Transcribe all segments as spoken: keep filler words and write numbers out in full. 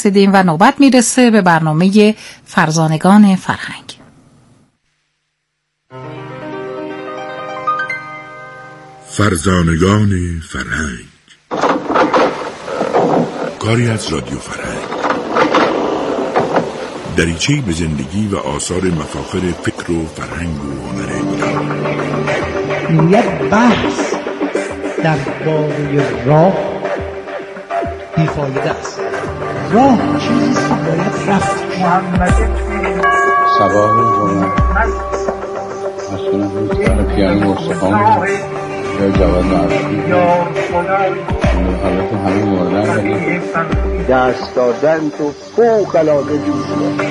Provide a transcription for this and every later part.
رسیدیم و نوبت میرسه به برنامه فرزانگان فرهنگ. فرزانگان فرهنگ، کاری از رادیو فرهنگ، دریچه‌ای به زندگی و آثار مفاخر فکر و فرهنگ و هنر ایران. یک بحث درباره راه بیفایده است. راه چیزی که باید رفت. سباه روزانه مسئولان روز برای پیانی مستقام یا جواد معرفی حالت همه موردن ولی دست دادن تو فوق العاده جوزه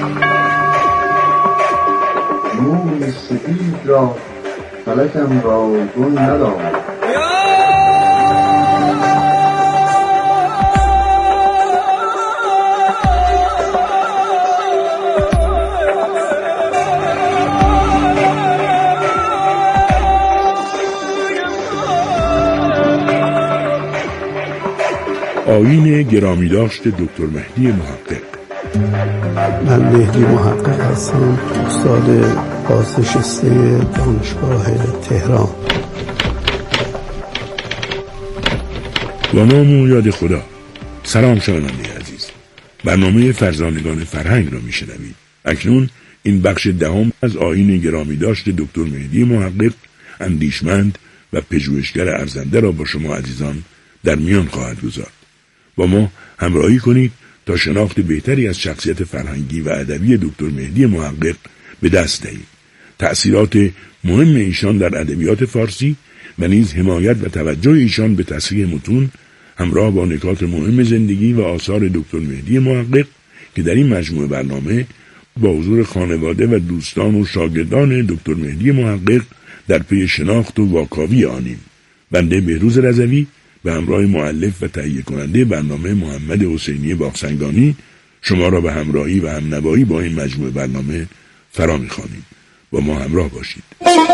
نور سپید را فلکم را گل ندارد. آیین گرامی داشت دکتر مهدی محقق. من مهدی محقق هستم، استاد بازنشسته دانشگاه تهران. با نام و یاد خدا. سلام شنونده عزیز، برنامه فرزانگان فرهنگ را میشنوید. اکنون این بخش دهم از آیین گرامی داشت دکتر مهدی محقق، اندیشمند و پژوهشگر ارزنده را با شما عزیزان در میان خواهد گذارد. با ما همراهی کنید تا شناخت بهتری از شخصیت فرهنگی و ادبی دکتر مهدی محقق به دست دهید. تأثیرات مهم ایشان در ادبیات فارسی و نیز حمایت و توجه ایشان به تصحیح متون همراه با نکات مهم زندگی و آثار دکتر مهدی محقق که در این مجموعه برنامه با حضور خانواده و دوستان و شاگردان دکتر مهدی محقق در پی شناخت و واکاوی آنیم. بنده بهروز رضوی به همراه مؤلف و تهیه کننده برنامه محمد حسینی باغسنگانی شما را به همراهی و همنوایی با این مجموعه برنامه فرا می‌خوانیم. با ما همراه باشید.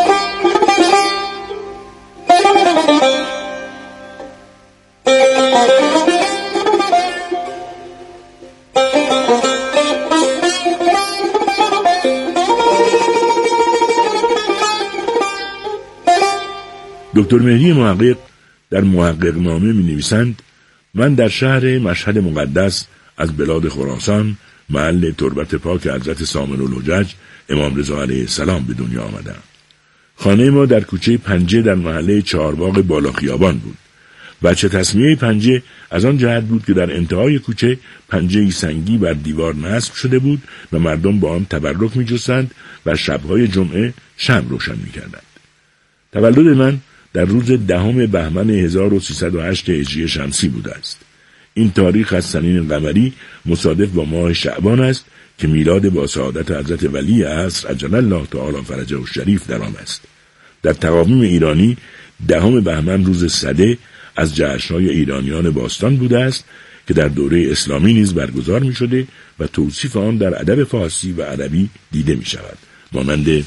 دکتر مهدی محقق در محقق نامه می نویسند: من در شهر مشهد مقدس از بلاد خراسان محل تربت پاک حضرت سامر الحجج امام رضا علیه السلام به دنیا آمدم. خانه ما در کوچه پنجه در محله چهارباغ بالا خیابان بود. بچه تسمیه پنجه از آن جهت بود که در انتهای کوچه پنجه سنگی بر دیوار نصب شده بود و مردم با آن تبرک می جستند و شبهای جمعه شمع روشن می کردند. تولد من در روز دهم بهمن هزار و سیصد و هشت هجری شمسی بوده است. این تاریخ از سنین قمری مصادف با ماه شعبان است که میلاد با سعادت حضرت ولی عصر عجل الله تعالی فرجه الشریف در آن است. در تقاویم ایرانی دهم بهمن روز سده از جشن‌های ایرانیان باستان بوده است که در دوره اسلامی نیز برگزار می شده و توصیف آن در ادب فارسی و عربی دیده می شود. مانند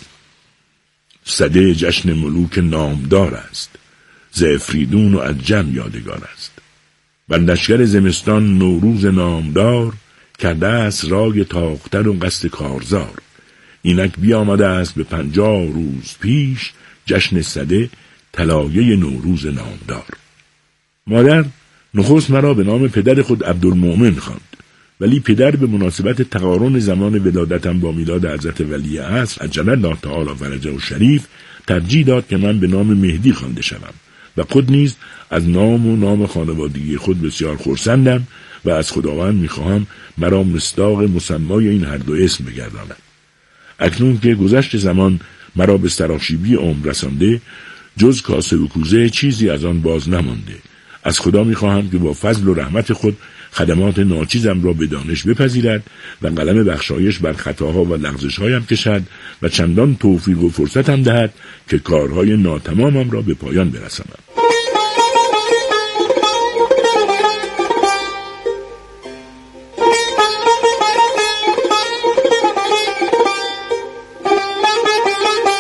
سده جشن ملوک نامدار است، ز افریدون و عجم یادگار است. بر لشکر زمستان نوروز نامدار، کرده است رای تاختن و قصد کارزار. اینک بیامده است به پنجاه روز پیش، جشن سده طلایه نوروز نامدار. مادر نخست مرا به نام پدر خود عبدالمؤمن خواند، ولی پدر به مناسبت تقارن زمان ولادتم با میلاد حضرت ولی عصر عجل الله تعالی فرجه الشریف ترجیح داد که من به نام مهدی خوانده شوم و خود نیز از نام و نام خانوادگی خود بسیار خرسندم و از خداوند میخواهم مرا مصداق مسمای این هر دو اسم بگرداند. اکنون که گذشت زمان مرا به سراشیبی عمر رسانده، جز کاسه و کوزه چیزی از آن باز نمانده. از خدا میخواهم که با فضل و رحمت خود خدمات ناچیزم را به دانش بپذیرد و قلم بخشایش بر خطاها و لغزشهایم کشد و چندان توفیق و فرصتم دهد که کارهای ناتمامم را به پایان برسانم.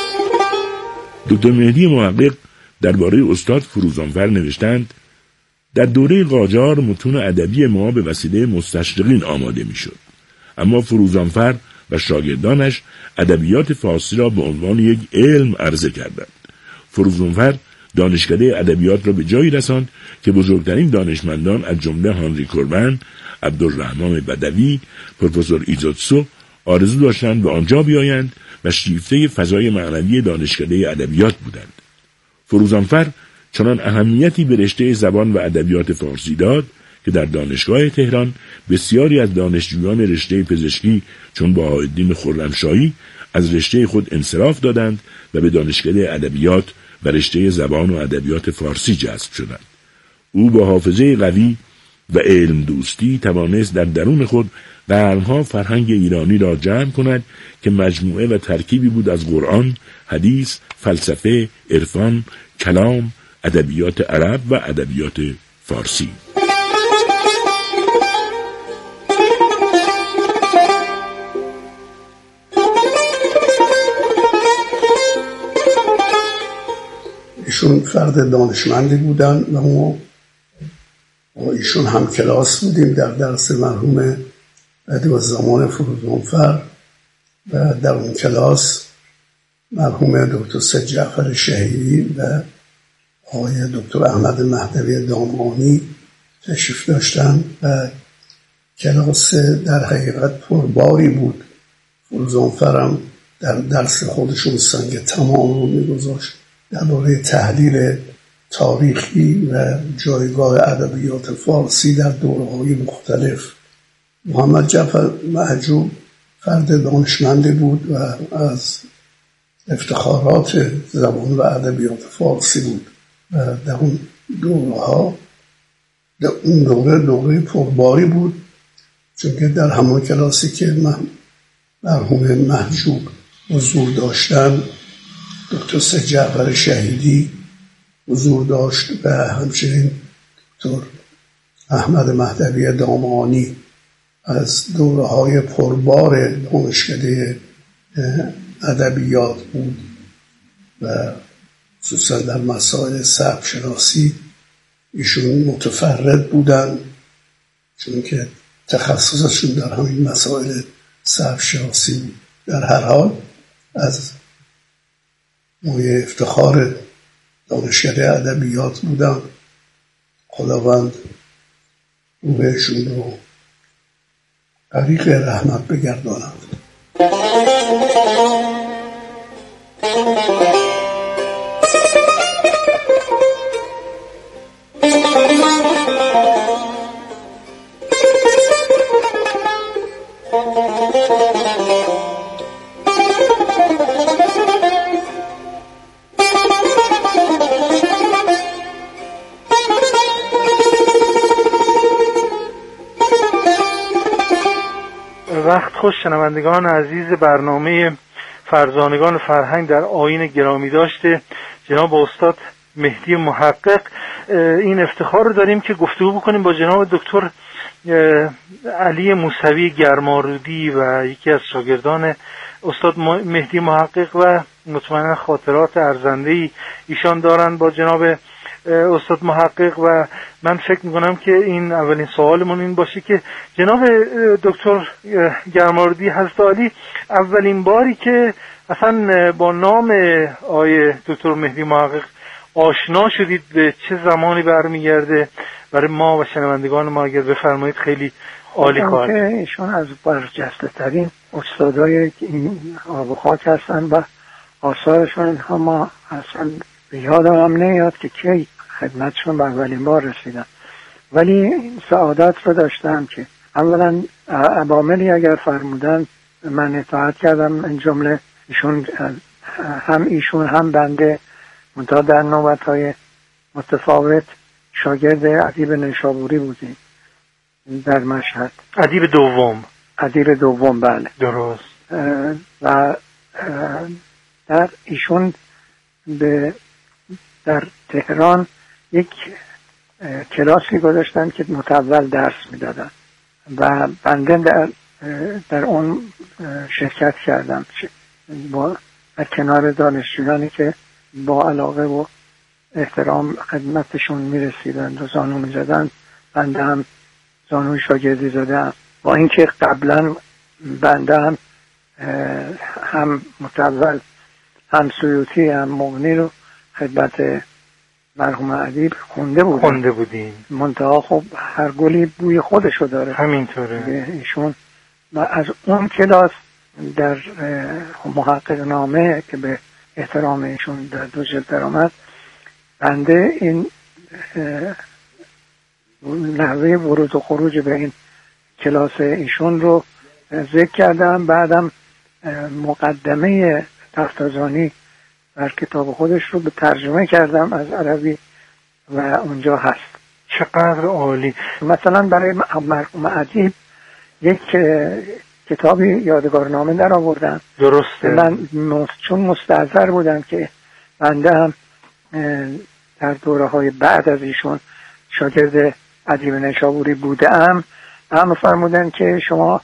دکتر مهدی محقق درباره استاد فروزانفر نوشتند: در دوره قاجار متون ادبی ما به وسیله مستشرقین آماده میشد، اما فروزانفر و شاگردانش ادبیات فارسی را به عنوان یک علم عرضه کردند. فروزانفر دانشکده ادبیات را به جایی رساند که بزرگترین دانشمندان از جمله هانری کوربن، عبدالرحمن بدوی، پروفسور ایزوتسو آرزو داشتند به آنجا بیایند و شیفته فضای معنوی دانشکده ادبیات بودند. فروزانفر چنان اهمیتی به رشته زبان و ادبیات فارسی داد که در دانشگاه تهران بسیاری از دانشجویان رشته پزشکی چون بهاءالدین خرمشاهی از رشته خود انصراف دادند و به دانشکده ادبیات و رشته زبان و ادبیات فارسی جذب شدند. او با حافظه قوی و علم دوستی توانست در درون خود قرنها فرهنگ ایرانی را جمع کند که مجموعه و ترکیبی بود از قرآن، حدیث، فلسفه، عرفان، کلام، ادبیات عرب و ادبیات فارسی. ایشون فرد دانشمندی بودن و ما با ایشون هم کلاس بودیم در درس مرحوم بediعالزمان فروزانفر و در اون کلاس مرحوم دکتر سید جعفر شهیدی و آقای دکتر احمد مهدوی دامغانی تشریف داشتن و کلاس در حقیقت پرباری بود. فروزانفرم در درس خودشون سنگ تمام رو می‌گذاشت درباره تحلیل تاریخی و جایگاه ادبیات فارسی در دوره‌های مختلف. محمد جعفر محجوب فرد دانشمندی بود و از افتخارات زبان و ادبیات فارسی بود و در اون دوره‌ها در اون دوره دوره پرباری بود، چون که در همون کلاسی که من مرحوم محجوب حضور داشتن دکتر سید جعفر شهیدی حضور داشت و همچنین دکتر احمد مهدوی دامغانی از دوره‌های پربار دانشکده ادبیات بود و خصوصا در مسائل سبک شناسی ایشون متفرد بودن، چون که تخصصشون در همین مسائل سبک شناسی بود. در هر حال از موی افتخار دانشکده ادبیات بودن. خداوند روحشون رو طریق رحمت بگرداند. وقت خوش شنوندگان عزیز برنامه فرزانگان فرهنگ در آیین گرامی داشته جناب استاد مهدی محقق، این افتخار رو داریم که گفتگو بکنیم با جناب دکتر علی موسوی گرمارودی و یکی از شاگردان استاد مهدی محقق و مطمئنا خاطرات ارزنده‌ای ایشان دارند با جناب استاد محقق. و من فکر میکنم که این اولین سوالمون این باشه که جناب دکتر گرمارودی حضرت عالی اولین باری که اصلا با نام آقای دکتر مهدی محقق آشنا شدید به چه زمانی برمیگرده؟ برای ما و شنوندگان ما اگر بفرمایید خیلی عالی خواهد. ایشون از برجسته ترین استادای این آب و خاک هستن و آثارشون اینها ما اصلا یادم هم نمیاد که کی خدمتشون به اولین بار رسیدم، ولی این سعادت رو داشتم که اولا عواملی اگر فرمودن من اطاعت کردم، این جمله ایشون هم ایشون هم بنده منتها در نوبت‌های متفاوت شاگرد ادیب نیشابوری بودیم در مشهد. ادیب دوم ادیب دوم بله درست. و در ایشون به در تهران یک کلاسی گذاشتن که متول درس میدادن و بنده در, در اون شرکت کردم با در کنار دانشجویانی که با علاقه و احترام خدمتشون میرسیدند و زانو میزدند، بنده هم زانوی شاگردی زدم. با اینکه قبلا بنده هم هم متول هم سیوطی هم مغنی رو خدمت مرحوم ادیب خونده بودم خونده بودیم. منتها خب هر گلی بوی خودشو داره. همینطوره. ایشون از اون کلاس در محقق نامه که به احترام ایشون در دو جلد درآمد، بنده این نحوه ورود و خروج به این کلاس ایشون رو ذکر کردم. بعدم مقدمه تفتازانی در کتاب خودش رو به ترجمه کردم از عربی و اونجا هست. چقدر عالی. مثلا برای مرحوم ادیب یک کتابی یادگارنامه در آوردم. درسته. من چون مستحضر بودم که بنده هم در دوره های بعد از ایشون شاگرد ادیب نیشابوری بوده ام، هم فرمودن که شما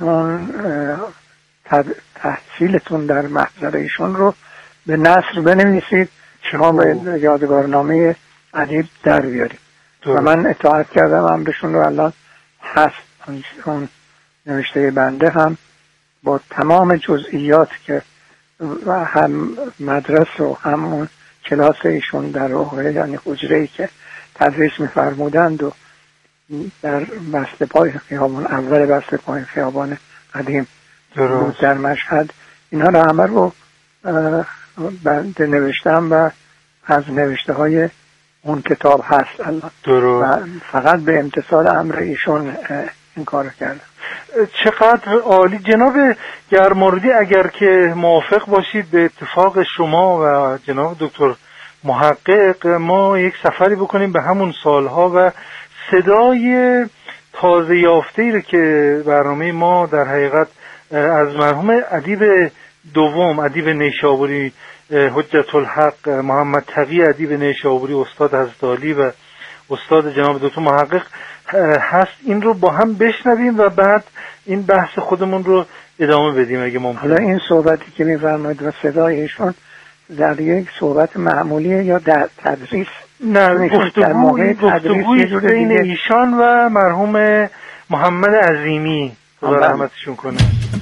تحصیلتون در محضر ایشون رو به نثر بنویسید، شما به یادگارنامه ادیب در بیارید. و من اطاعت کردم، امرشون رو الان هست. اون نوشته بنده هم با تمام جزئیات که هم مدرسه و هم اون کلاس ایشون در واقع، یعنی حجره‌ای که تدریس می‌فرمودند و در بسته پای خیابان، اول بسته پای خیابان قدیم بود در مشهد، اینها رو همه رو بنده نوشتم و از نوشته های اون کتاب هست الان. و فقط به امتثال امر ایشون این کار کردم. چقدر عالی. جناب گرماردی، اگر که موافق باشید به اتفاق شما و جناب دکتر محقق، ما یک سفری بکنیم به همون سالها و صدای تازه یافته‌ای رو که برنامه ما در حقیقت از مرحوم ادیب دوم، ادیب نیشابوری حجت الحق محمد تقی ادیب نیشابوری، استاد حضرت عالی و استاد جناب دکتر محقق هست، این رو با هم بشنویم و بعد این بحث خودمون رو ادامه بدیم اگه ممکنه. حالا این صحبتی که می‌فرمایید و صدایشون در یک صحبت معمولیه یا در تدریس؟ نه، گفتگوی گفتگوی بین ایشان و مرحوم محمد عظیمی خدا رحمتشون کنه.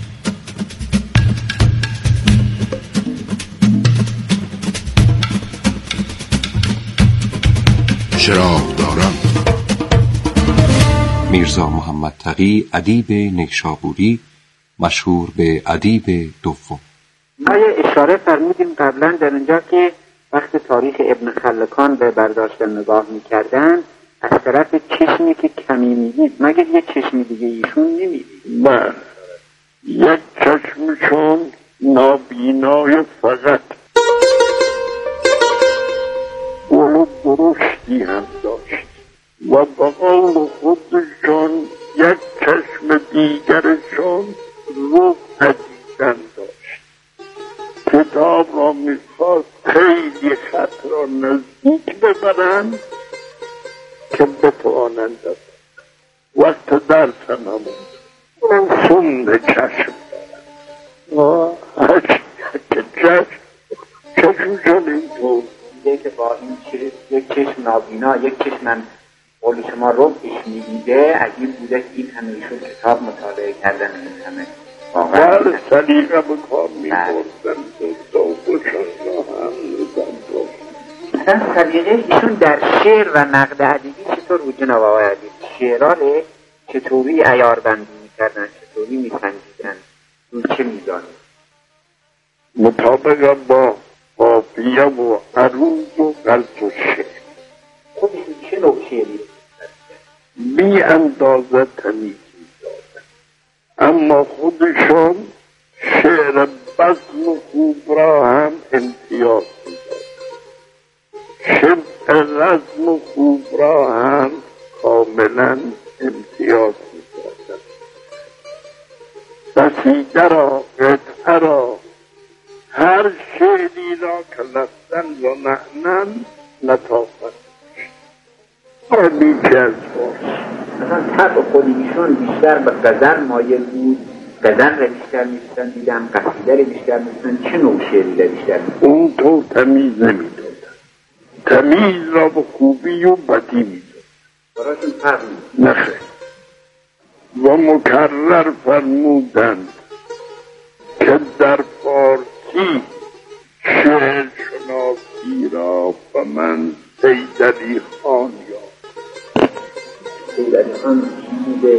چراغداران. میرزا محمد تقی ادیب نیشابوری، مشهور به ادیب دوم. ما یه اشاره فرمودیم قبلا در اونجا که وقت تاریخ ابن خلکان به برداشتن نگاه میکردن، از طرف چشمی که کمی میدید، مگر یه چشمی دیگه ایشون نمیدید؟ نه، یک چشمشون نابینای فقط اونو درشتی هم داشت و با قول خودشون یک چشم دیگرشون رو ندیدن داشت. کتاب را میخواست خیلی خط را نزدیک ببرن که بتوانند وقت درس همون اون سند چشم و که چشم چشمشون اینطور که با این چشم، یک چشم نابینا، یک چشم قول شما ربش میدیده، عجیب بوده که این همه ایشون کتاب مطالعه کردن، این همه واقعا بر سلیقه بکار میبردن دوستوشون را هم میدن. اصلا سلیقه ایشون در شعر و نقد ادبی چطور بود جناب آقای ادیب؟ شعرها چطوری عیار بندی میکردن، چطوری میسنجیدن، رو چه میزانی؟ مطابق با قافیه و عروض و غلط و شعر. خودشون چه نوع شعری بی اندازه تمیز میدادن، اما خودشون شعر بزم و خوب را هم امتیاز میدادن، شبه رزم و خوب را هم کاملا امتیاز میدادن. قصیده را، قطعه را، هر شعری را که لفتن و معنن لطافت عالی که از باش. مثلا طبع خودیشون بیشتر به غزل مایل بود، غزل را بیشتر می‌شدن، دیدم قصیده را بیشتر می‌شدن، چه نوع شعری را بیشتر می‌شدن؟ اون تو تمیز نمی‌دادن. تمیز را به خوبی و بدی میداد. براشون فرق نخیر. و مکرر فرمودند که در فارسی شعر شناسی را به من سید علی خان یاد. سید علی خان چیده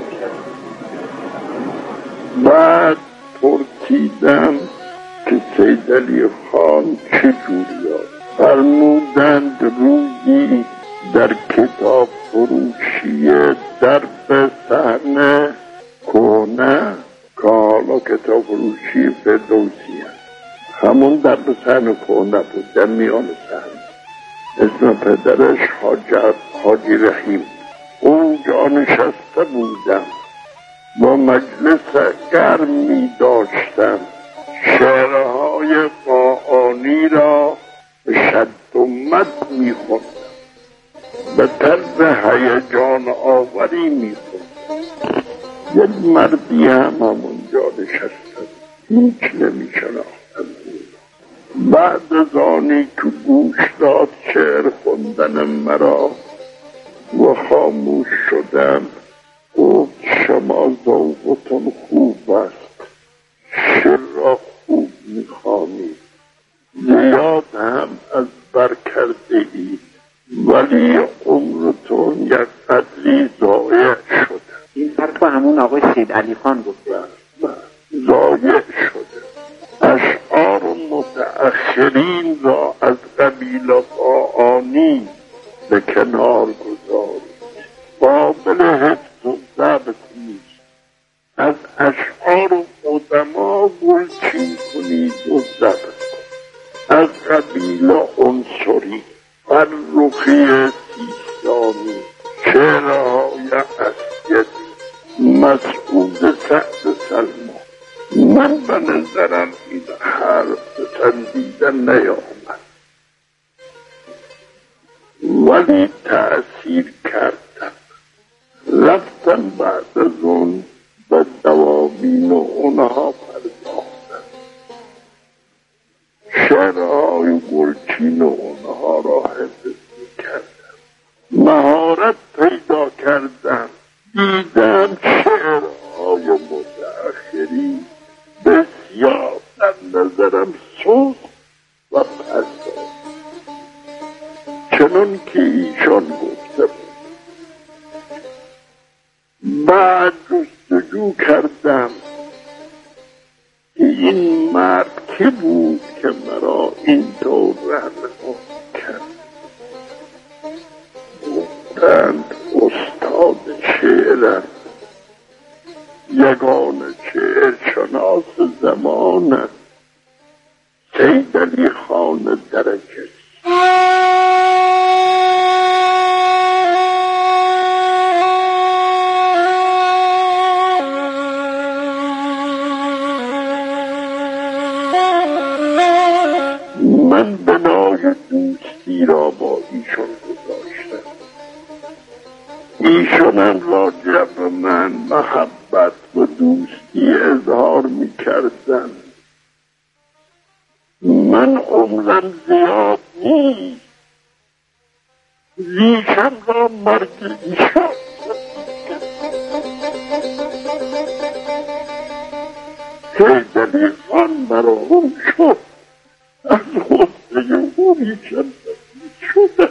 بعد پرسیدم که سید علی خان چجوری یاد؟ فرمودند روزی در کتاب فروشی در به صحنه کهنه که حالا کتاب فروشی فردوسی هست، همون در به صحنه کهنه بود در میان صحنه، اسم پدرش حاج حاجی رحیم. اونجا نشسته بودم با مجلس گرمی داشتم، شعرهای قاآنی را به شد و مد میخوندم، به طرز هیجان آوری میخوندم. یک مردی هم همونجا نشسته، هیچ نمیشناختم. بعد از آنی که گوش داد شعر خوندن مرا و خاموش شدم، گفت شما ذوقتون خوب است، شعر را خوب میخوانید، زیاد هم از بر کرده اید، ولی عمرتون یک قدری ضایع شده. این حرف همون آقای سید علی خان گفت. ضایع شده. اشعار متأخرین را از قبیل قاآنی به کنار گذارید، قابل حفظ و ضبط نیست. از اشعار قدما گلچین کنید و ضبط کنید. از قبیل عنصری، فرخی سیستانی، شعرهای اسیدی، مسعود سعد سلمان. من به نظرم این حرف تندیدن نیامد، ولی تأثیر کردم. رفتم بعد از اون به دواوین و اونها پرداختم، شعرهای گلچین و اونها را حفظ کردم، مهارت پیدا کردم. دیدم شعرهای متأخری بسیار در نظرم سست و پست، چنان که ایشان گفته بود. بعد جستجو کردم که این مرد که بود که مرا اینطور رهنمایی کرد. گفتند استاد شعر، یگانه شعر شناس زمان، سید علی خان درکش. من بنای دوستی را با ایشان گذاشتم، ایشانم راجع به من محبت و دوستی اظهار می کردن. من عمرم زیاد نیست، ریشم را مرگ ایشان سید علی خان مرحوم شد، از غصه او ریشم شده.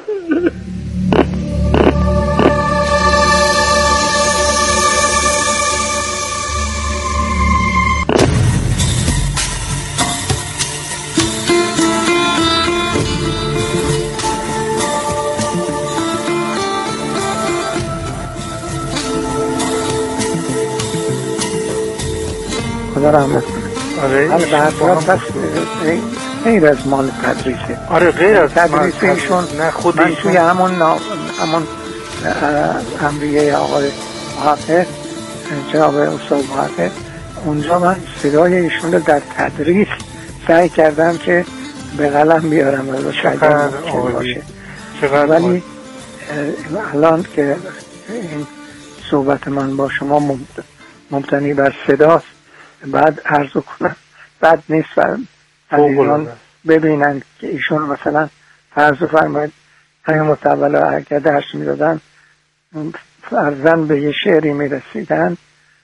خدا رحمت کنه. آره حالا به هر صورت پس غیر از مال تدریسه. آره غیر از تدریسه ایشون. نه خود من توی همون همون امریه آقای محقق، جناب استاد محقق، اونجا من صدای ایشون رو در تدریس سعی کردم که به قلم بیارم و شاید ممکن باشه. ولی الان که این صحبت من با شما مبتنی بر صداست، بعد عرض کنم بعد نیست عزیزان ببینن که ایشون مثلا فرض فرمایید همین متولا اگر درس میدادن فرزن به یه شعری میرسیدن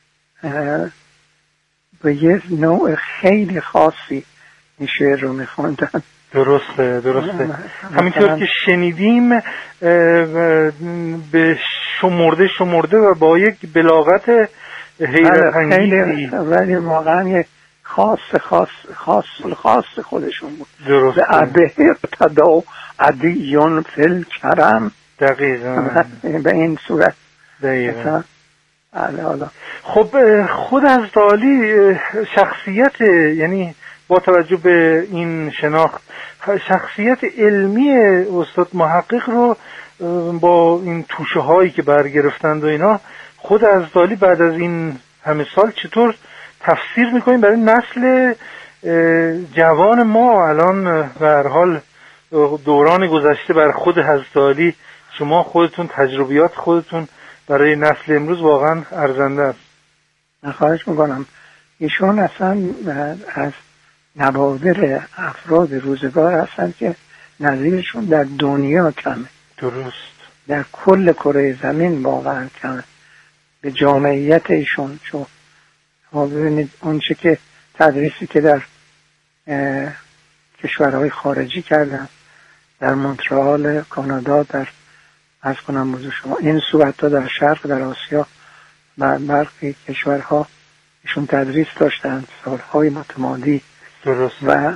به یه نوع خیلی خاصی این شعر رو میخوندن. درسته درسته همینطور که شنیدیم به شمرده شمرده و با یک بلاغت حیرت انگیزی، ولی واقعا یک خاص خاص خاص خاص خودشون بود. درسته. به اقتدا عدیون فل کرم. دقیقا به این صورت. دقیقا. حالا خب خود حضرت عالی شخصیت، یعنی با توجه به این شناخت، شخصیت علمی استاد محقق رو با این توشه هایی که برگرفتند و اینا، خود حضرت عالی بعد از این همه سال چطور تفسیر میکنیم برای نسل جوان ما الان؟ به هر حال دوران گذشته بر خود حضرت عالی، شما خودتون تجربیات خودتون برای نسل امروز واقعا ارزنده است. خواهش میکنم. ایشون اصلا از نوادر افراد روزگار هستن که نظیرشون در دنیا کمه. درست. در کل کره زمین واقعا کمه به جامعیت ایشون. چون ما ببینید اون چه که تدریسی که در کشورهای خارجی کردن، در مونترال کانادا، در از کنم موضوع شما این صورت ها در شرق، در آسیا و برخی کشورها ایشون تدریس داشتند سالهای متمادی. درست. و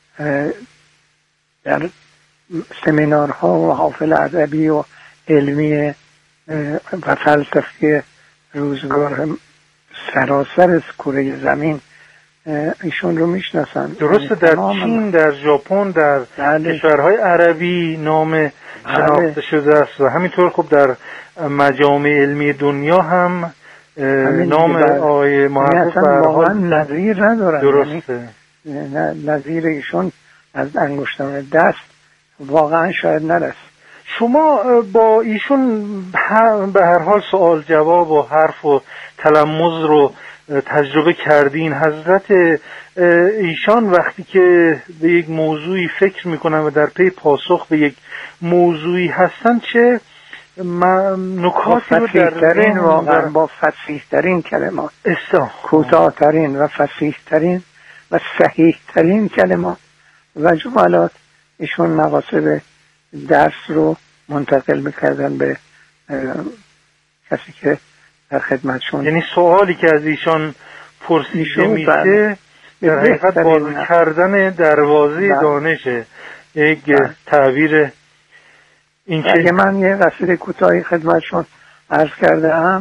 در سمینارها و محافل ادبی و علمی و فلسفی روزگار سراسر از کره زمین ایشون رو میشناسن. درسته. در چین، در ژاپن، در کشورهای عربی نام شناخته شده است و همینطور خب در مجامع علمی دنیا هم نام آقای محقق واقعا نظیر ندارن. درسته. نظیر ایشون از انگشتان دست واقعا شاید نرسه. شما با ایشون به هر حال سوال جواب و حرف و تلمذ رو تجربه کردین. حضرت ایشان وقتی که به یک موضوعی فکر میکنن و در پی پاسخ به یک موضوعی هستن، چه نکاتی رو در واقعا با فصیح ترین کلمات، کوتاه ترین و فصیح ترین و صحیح ترین کلمات و جملات ایشون مقاصد درس رو منتقل میکردن به کسی که در خدمتشون. یعنی سوالی که از ایشان پرسیده میشه در حقیقت باز کردن دروازه دانشه. یک تعبیر این که اگه من یه قصیده کوتاهی خدمتشون عرض کرده هم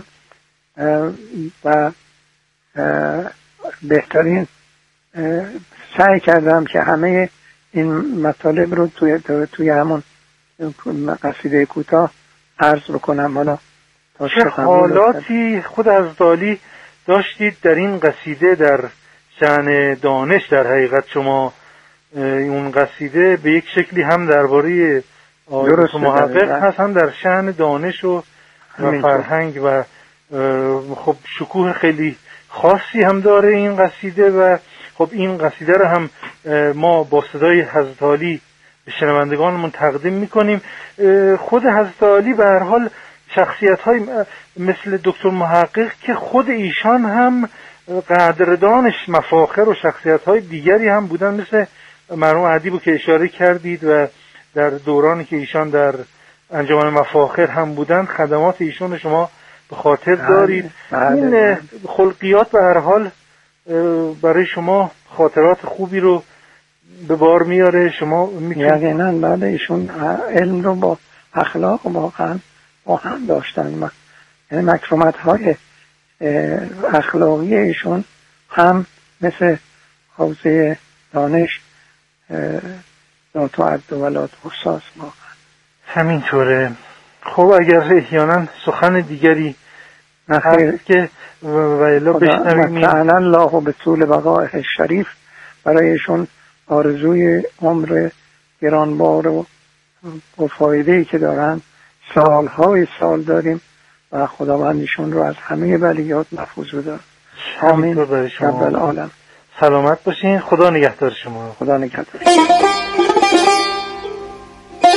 و بهترین سعی کردم که همه این مطالب رو توی توی همون قصیده کوتاه عرض بکنم. حالا چه حالاتی خود حضرت عالی داشتید در این قصیده در شأن دانش؟ در حقیقت شما اون قصیده به یک شکلی هم درباره آیات محقق هست، هم در شأن دانش و, و فرهنگ و خب شکوه خیلی خاصی هم داره این قصیده. و خب این قصیده رو هم ما با صدای حضرت عالی به شنوندگانمون تقدیم میکنیم. خود حضرت عالی به هر حال شخصیت های مثل دکتر محقق که خود ایشان هم قدردانش مفاخر و شخصیت های دیگری هم بودن، مثل مرحوم ادیبو که اشاره کردید و در دورانی که ایشان در انجمن مفاخر هم بودند خدمات ایشون رو شما به خاطر دارید. این خلقیات به هر حال برای شما خاطرات خوبی رو به بار میاره. شما میتونید یقینا بعد ایشون علم رو با اخلاق واقعا با هم داشتن. یعنی مکرمت های اخلاقی ایشون هم مثل حوزه دانش لا تعد ولا تحصى واقعا همینطوره. خب اگر احیانا سخن دیگری نخیر که ویلا بشنویم. متعالی الله به طول بقائه شریف برایشون آرزوی عمر گرانبار و فایده‌ای که دارن سالهای سال داریم و خداوندشون رو از همه بلیات محفوظ بدار. آمین رب العالم. سلامت باشین. خدا نگهدار شما. خدا نگهدار.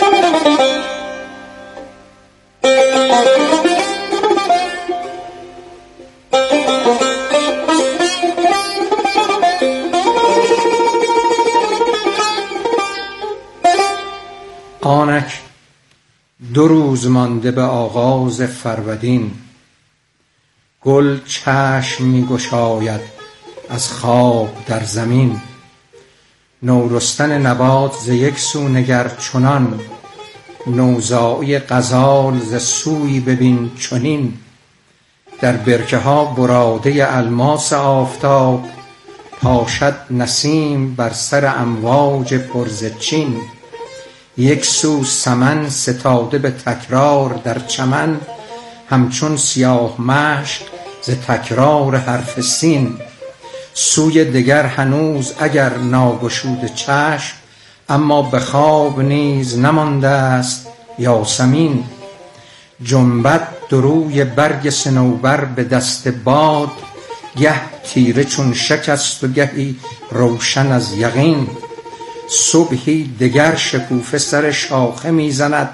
دو روز مانده به آغاز فرودین. گل چشم می گشاید از خواب در زمین. نورستن نبات ز یک سو نگر چنان، نوزایی غزال ز سوی ببین چنین. در برکه ها براده الماس آفتاب، پاشد نسیم بر سر امواج پرز چین. یک سو سمن ستاده به تکرار در چمن، همچون سیاه مشک ز تکرار حرف سین. سوی دگر هنوز اگر ناگشود چشم، اما به خواب نیز نمانده است یاسمین. جنبد دروی برگ صنوبر به دست باد، گه تیره چون شکست و گهی روشن از یقین. صبحی دگر شکوفه سر شاخه میزند،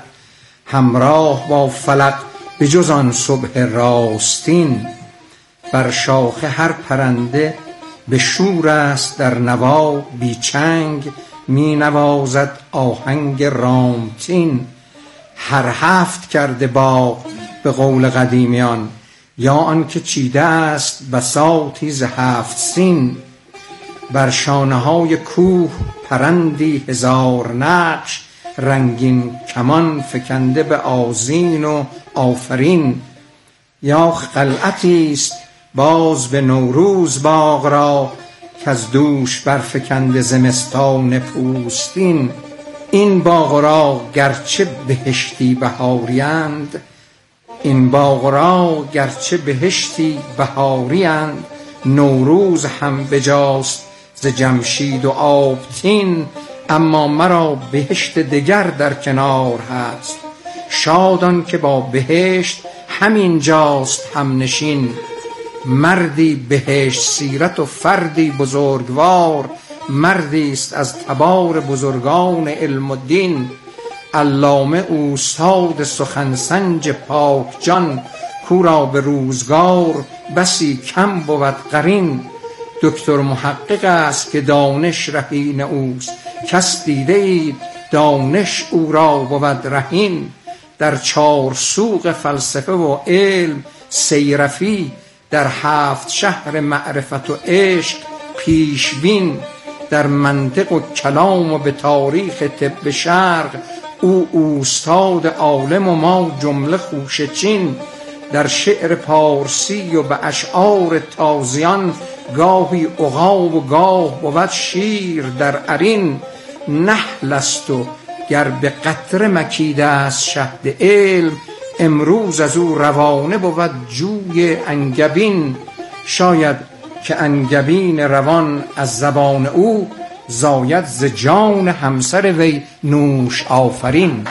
همراه با فلک به جز آن صبح راستین. بر شاخه هر پرنده به شور است در نوا، بیچنگ می نوازد آهنگ رامتین. هر هفت کرده باغ به قول قدیمیان، یا آن که چیده است بساطی ز هفت سین. بر شانه های کوه پرندی هزار نقش، رنگین کمان فکنده به آذین و آفرین. یا خلعتی است باز به نوروز باغ را، کز دوش برفکنده زمستان پوستین. این باغ را گرچه بهشتی بهاریند، این باغ را گرچه بهشتی بهاریند. نوروز هم بجاست ز جمشید و آبتین، اما مرا بهشت دگر در کنار هست. شادان که با بهشت همین جاست هم نشین. مردی بهشت سیرت و فردی بزرگوار، مردی است از تبار بزرگان علم و دین. علامه اوستاد سخنسنج پاک جان، کو را به روزگار بسی کم بود قرین. دکتر محقق است که دانش رهین اوست، کس دیده اید دانش او را بود رهین. در چار سوق فلسفه و علم سیرفی، در هفت شهر معرفت و عشق پیشبین. در منطق و کلام و به تاریخ طب شرق، او اوستاد عالم و ما جمله خوشه چین. در شعر پارسی و به اشعار تازیان، گاهی عقاب و گاه بود شیر در عرین. نحل است و گر به قطره مکیده است شهد علم، امروز از او روانه بود جوی انگبین. شاید که انگبین روان از زبان او، زاید ز جان همسر وی نوش آفرین.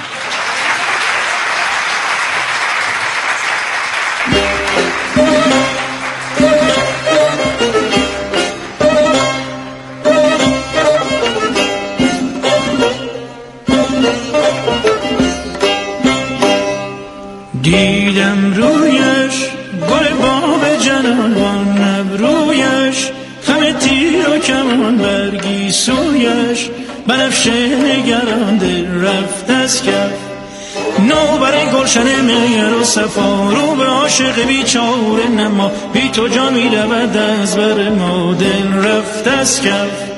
دیدم رویش گل باب جنان، ابرویش خم تیر و کمان، برگی سویش بنفشه نگران، دل رفت از کف. نو برای گلشن مهر و صفا، رو به عاشق بیچاره نما، بی تو جا می رود از بر ما، دل رفت از کف.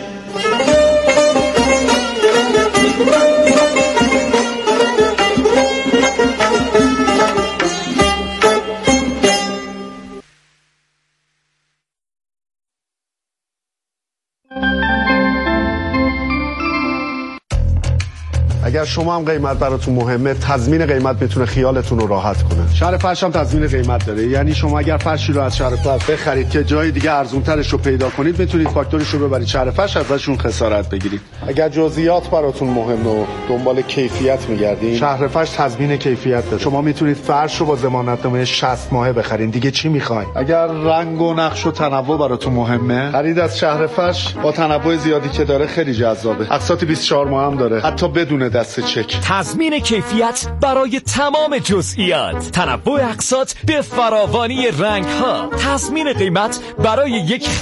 اگر شما هم قیمت براتون مهمه، تضمین قیمت میتونه خیالتون رو راحت کنه. شهر فرش هم تضمین قیمت داره، یعنی شما اگر فرشی رو از شهر فرش بخرید که جای دیگه ارزونترش رو پیدا کنید، میتونید فاکتورش رو ببرید شهر فرش، ازشون خسارت بگیرید. اگر جزئیات براتون مهمه و دنبال کیفیت میگردین، شهر فرش تضمین کیفیت داره. شما میتونید فرش رو با ضمانتنامه شصت ماهه بخرید، دیگه چی میخواین؟ اگر رنگ و نقش و تنوع براتون مهمه، خرید از شهر فرش با تنوع زیادی که داره خیلی جذابه. اقساط بیست و چهار ماه هم داره، حتی بدون دست چک. تضمین کیفیت برای تمام جزئیات، تنوع اقساط به فراوانی رنگ ها، تضمین قیمت برای یک